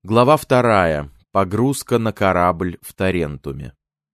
Глава 2. Погрузка на корабль в Тарентуме.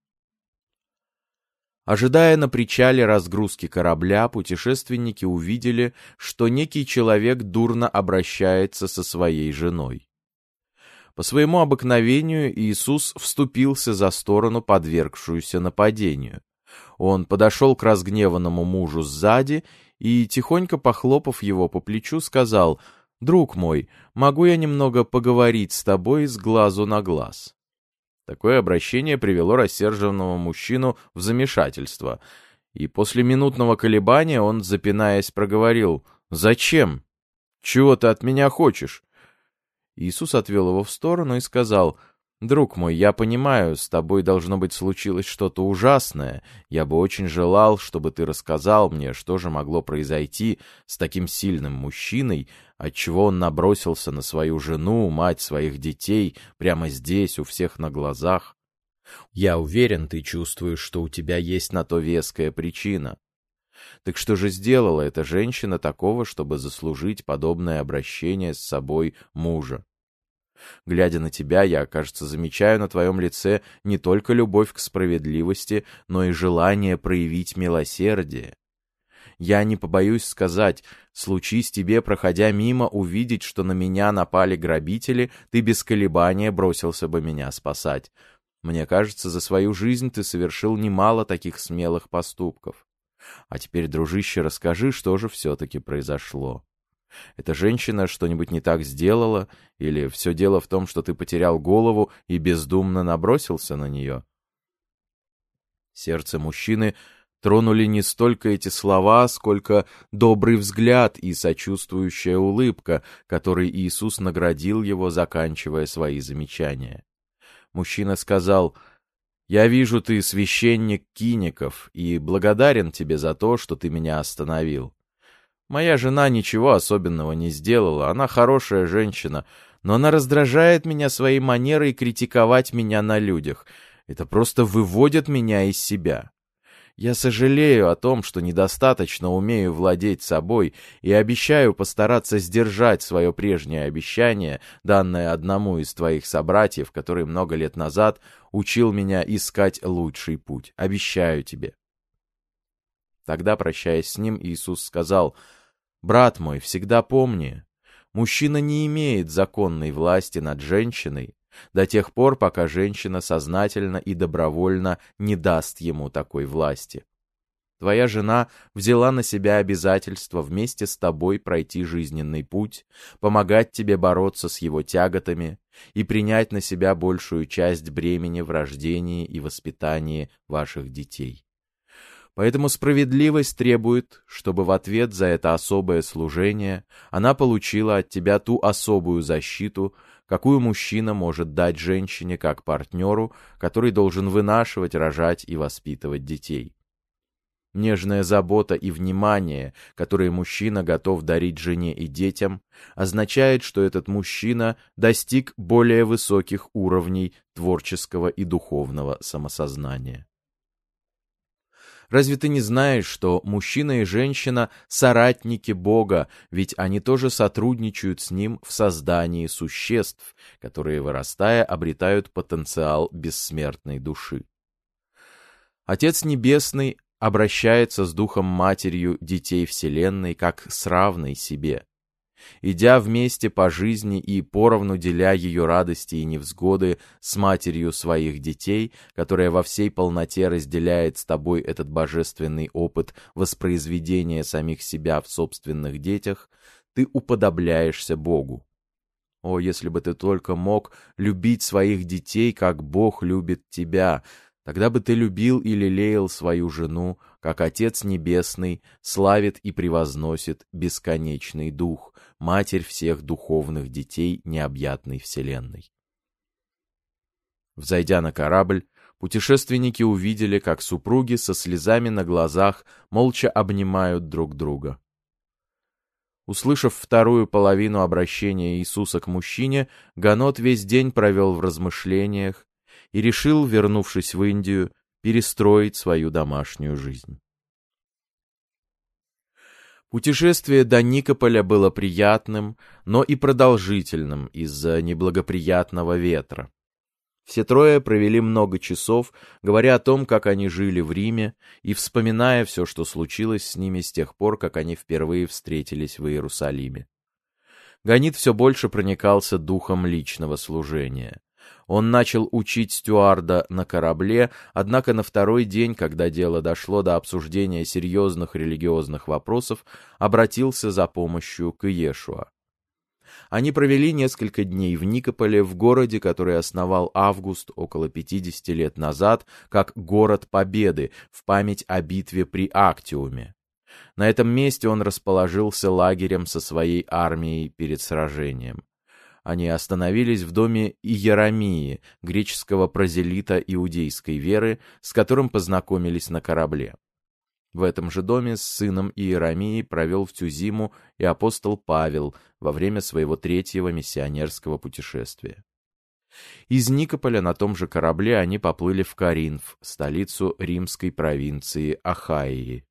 Ожидая на причале разгрузки корабля, путешественники увидели, что некий человек дурно обращается со своей женой. По своему обыкновению Иисус вступился за сторону, подвергшуюся нападению. Он подошел к разгневанному мужу сзади и, тихонько похлопав его по плечу, сказал: «Друг мой, могу я немного поговорить с тобой с глазу на глаз?» Такое обращение привело рассерженного мужчину в замешательство, и после минутного колебания он, запинаясь, проговорил: «Зачем? Чего ты от меня хочешь?» Иисус отвел его в сторону и сказал: «Друг мой, я понимаю, с тобой, должно быть, случилось что-то ужасное. Я бы очень желал, чтобы ты рассказал мне, что же могло произойти с таким сильным мужчиной, отчего он набросился на свою жену, мать своих детей, прямо здесь, у всех на глазах. Я уверен, ты чувствуешь, что у тебя есть на то веская причина. Так что же сделала эта женщина такого, чтобы заслужить подобное обращение с собой мужа? Глядя на тебя, я, кажется, замечаю на твоем лице не только любовь к справедливости, но и желание проявить милосердие. Я не побоюсь сказать, случись тебе, проходя мимо, увидеть, что на меня напали грабители, ты без колебания бросился бы меня спасать. Мне кажется, за свою жизнь ты совершил немало таких смелых поступков. А теперь, дружище, расскажи, что же все-таки произошло. Эта женщина что-нибудь не так сделала, или все дело в том, что ты потерял голову и бездумно набросился на нее?» Сердце мужчины тронули не столько эти слова, сколько добрый взгляд и сочувствующая улыбка, которой Иисус наградил его, заканчивая свои замечания. Мужчина сказал: «Я вижу, ты священник Киников, и благодарен тебе за то, что ты меня остановил. Моя жена ничего особенного не сделала, она хорошая женщина, но она раздражает меня своей манерой критиковать меня на людях. Это просто выводит меня из себя. Я сожалею о том, что недостаточно умею владеть собой, и обещаю постараться сдержать свое прежнее обещание, данное одному из твоих собратьев, который много лет назад учил меня искать лучший путь. Обещаю тебе». Тогда, прощаясь с ним, Иисус сказал: «Брат мой, всегда помни, мужчина не имеет законной власти над женщиной до тех пор, пока женщина сознательно и добровольно не даст ему такой власти. Твоя жена взяла на себя обязательство вместе с тобой пройти жизненный путь, помогать тебе бороться с его тяготами и принять на себя большую часть бремени в рождении и воспитании ваших детей. Поэтому справедливость требует, чтобы в ответ за это особое служение она получила от тебя ту особую защиту, какую мужчина может дать женщине как партнеру, который должен вынашивать, рожать и воспитывать детей. Нежная забота и внимание, которые мужчина готов дарить жене и детям, означает, что этот мужчина достиг более высоких уровней творческого и духовного самосознания. Разве ты не знаешь, что мужчина и женщина — соратники Бога, ведь они тоже сотрудничают с Ним в создании существ, которые, вырастая, обретают потенциал бессмертной души? Отец Небесный обращается с Духом Матерью детей Вселенной как с равной себе. Идя вместе по жизни и поровну деля ее радости и невзгоды с матерью своих детей, которая во всей полноте разделяет с тобой этот божественный опыт воспроизведения самих себя в собственных детях, ты уподобляешься Богу. О, если бы ты только мог любить своих детей, как Бог любит тебя, тогда бы ты любил и лелеял свою жену, как Отец Небесный славит и превозносит бесконечный Дух, Матерь всех духовных детей необъятной Вселенной. Взойдя на корабль, путешественники увидели, как супруги со слезами на глазах молча обнимают друг друга. Услышав вторую половину обращения Иисуса к мужчине, Ганот весь день провел в размышлениях и решил, вернувшись в Индию, перестроить свою домашнюю жизнь. Путешествие до Никополя было приятным, но и продолжительным из-за неблагоприятного ветра. Все трое провели много часов, говоря о том, как они жили в Риме, и вспоминая все, что случилось с ними с тех пор, как они впервые встретились в Иерусалиме. Ганит все больше проникался духом личного служения. Он начал учить стюарда на корабле, однако на второй день, когда дело дошло до обсуждения серьезных религиозных вопросов, обратился за помощью к Иешуа. Они провели несколько дней в Никополе, в городе, который основал Август около 50 лет назад, как город Победы, в память о битве при Актиуме. На этом месте он расположился лагерем со своей армией перед сражением. Они остановились в доме Иеромии, греческого прозелита иудейской веры, с которым познакомились на корабле. В этом же доме с сыном Иеромии провел всю зиму и апостол Павел во время своего третьего миссионерского путешествия. Из Никополя на том же корабле они поплыли в Коринф, столицу римской провинции Ахайи.